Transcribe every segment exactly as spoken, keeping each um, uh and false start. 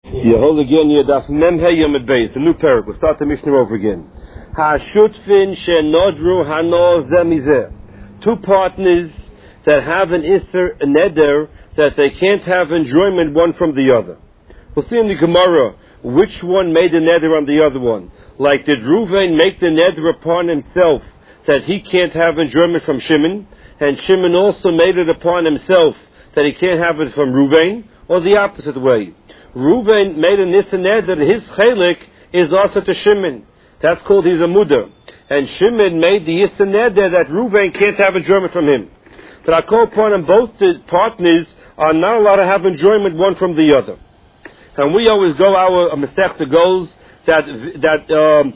You hold again, you daf mem hey yom beis, the new parak. We'll start the Mishnah over again. Ha shutfin shenodru hano zemizeh. Two partners that have an isser, a neder, that they can't have enjoyment one from the other. We'll see in the Gemara which one made the neder on the other one. Like, did Reuven make the neder upon himself that he can't have enjoyment from Shimon, and Shimon also made it upon himself that he can't have it from Reuven, or the opposite way? Reuven made a nisaned that his chelik is also to Shimon. That's called his amudah. And Shimon made the nisaned that Reuven can't have enjoyment from him. But I call upon them, both the partners are not allowed to have enjoyment one from the other. And we always go, our Masechta goes that that um,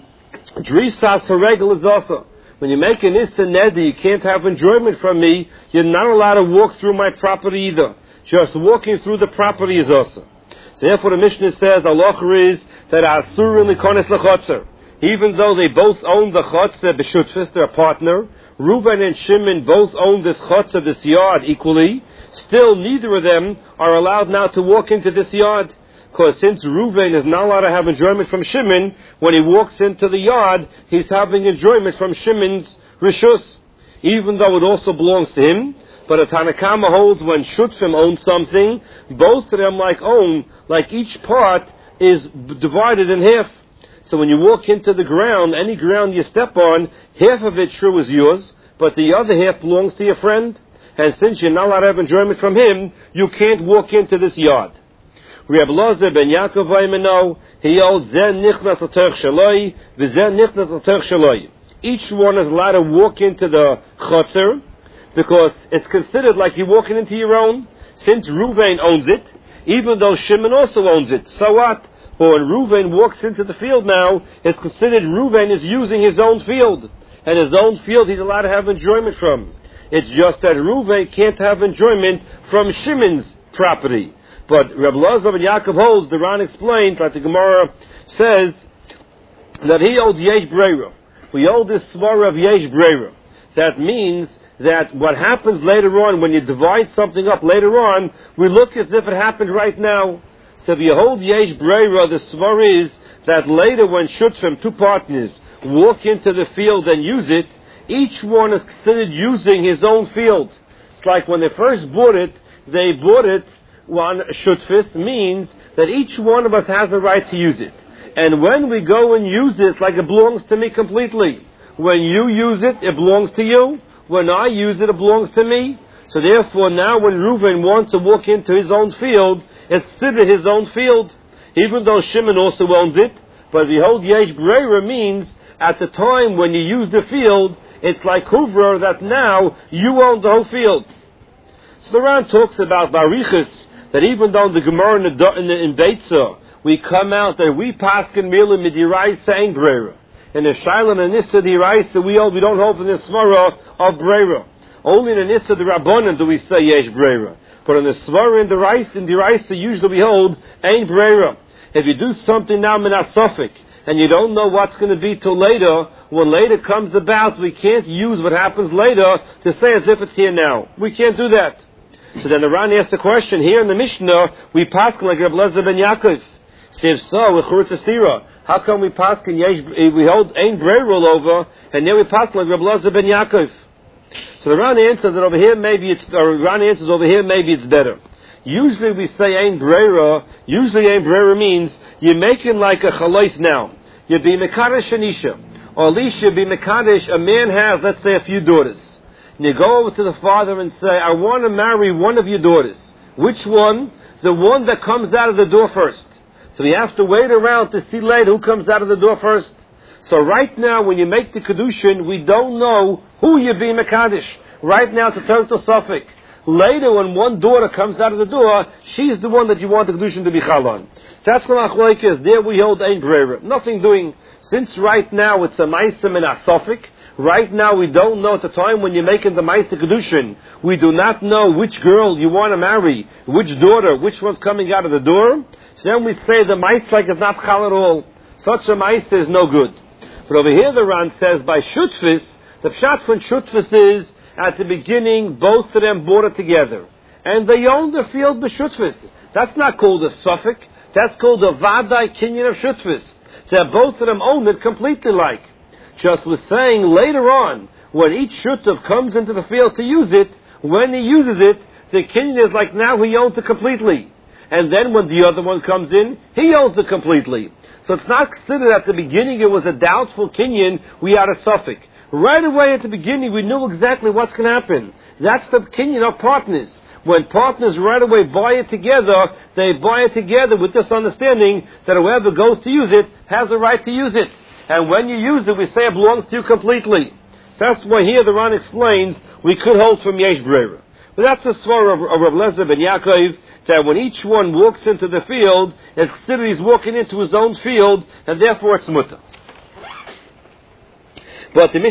Drisas Haregel is also. When you make an nisaned, you can't have enjoyment from me, you're not allowed to walk through my property either. Just walking through the property is also. So therefore the Mishnah says, halacha is that asur likonis lechotzer. Even though they both own the chotzer b'shutfis, their partner, Reuven and Shimon both own this chotzer, this yard, equally, still neither of them are allowed now to walk into this yard. Because since Reuven is not allowed to have enjoyment from Shimon, when he walks into the yard, he's having enjoyment from Shimon's rishus, even though it also belongs to him. But a Tanakama holds when Shutfim owns something, both of them like own, like each part is divided in half. So when you walk into the ground, any ground you step on, half of it sure is yours, but the other half belongs to your friend. And since you're not allowed to have enjoyment from him, you can't walk into this yard. Reb Lozer ben Yaakov Vaimeno, he holds Zen Nichnas L'Terch Shaloi, V'Zen Nichnas L'Terch Shaloi. Each one is allowed to walk into the chotzer, because it's considered like you're walking into your own. Since Reuven owns it, even though Shimon also owns it, so what? But when Reuven walks into the field now, it's considered Reuven is using his own field. And his own field he's allowed to have enjoyment from. It's just that Reuven can't have enjoyment from Shimon's property. But Reb Lozer ben Yaakov holds, the Ran explains, like the Gemara says, that he holds Yesh Breira. We hold this svara of Yesh Breira. That means that what happens later on, when you divide something up later on, we look as if it happened right now. So if you hold Yesh Breira, the svar is that later when Shutfim, two partners, walk into the field and use it, each one is considered using his own field. It's like when they first bought it, they bought it, one Shutfis means that each one of us has a right to use it. And when we go and use it, it's like it belongs to me completely. When you use it, it belongs to you. When I use it, it belongs to me. So therefore, now when Reuven wants to walk into his own field, it's considered his own field, even though Shimon also owns it. But the whole Yesh Breira means, at the time when you use the field, it's like Huvra, that now you own the whole field. So the Ran talks about Barichas, that even though the Gemara in, the, in, the, in Beitzah, we come out that we paskin merely midiraisa ain't Breira. In the Shailan and Nissa the Iraisa, we hold, we don't hold in the Svara of Breira. Only in the Nissa the Rabbanan do we say Yesh Breira. But in the Svara and the Iraisa, in the Iraisa usually we hold Ain't Breira. If you do something now Minasofik, and you don't know what's going to be till later, when later comes about, we can't use what happens later to say as if it's here now. We can't do that. So then the Ran asked the question, here in the Mishnah, we pass like Reb Lozer ben Yaakov. So if so, with Churutz Estira, how come we pass we hold Ein Breira all over, and then we pass like Reb Lozer ben Yaakov? So the Ran answers that over here maybe it's, or Ran answers over here maybe it's better. Usually we say Ein Breira, usually Ein Breira means you're making like a chalais now. You be Mekadesh Anisha, or at least you be Mekadesh, a man has, let's say, a few daughters. And you go over to the father and say, I want to marry one of your daughters. Which one? The one that comes out of the door first. So you have to wait around to see later who comes out of the door first. So right now, when you make the Kedushin, we don't know who you're being Mekadesh. Right now, it's a total suffix. Later, when one daughter comes out of the door, she's the one that you want the Kedushin to be Chalon. That's what Achloik is. There we hold Ein Breira. Nothing doing. Since right now, it's a Maisim and a suffix. Right now, we don't know at the time when you're making the Ma'aseh Kedushin. We do not know which girl you want to marry, which daughter, which one's coming out of the door. So then we say the Ma'aseh like is not Chal at all. Such a Ma'aseh is no good. But over here the Ran says by Shutfis, the Pshat from Shutfis is, at the beginning, both of them bought it together. And they own the field b'Shutfis. That's not called a suffix. That's called the Vadai Kinyan of Shutvis. That both of them own it completely like. Just was saying later on, when each Shutav comes into the field to use it, when he uses it, the Kinyan is like now he owns it completely. And then when the other one comes in, he owns it completely. So it's not considered at the beginning it was a doubtful Kinyan, we had a suffix. Right away at the beginning we knew exactly what's going to happen. That's the Kinyan of partners. When partners right away buy it together, they buy it together with this understanding that whoever goes to use it has a right to use it. And when you use it, we say it belongs to you completely. That's why here the Ran explains we could hold from Yesh Brera. But that's the svara of, of Rav Lezer ben Yaakov, that when each one walks into the field, it's considered he's walking into his own field, and therefore it's mutter. But the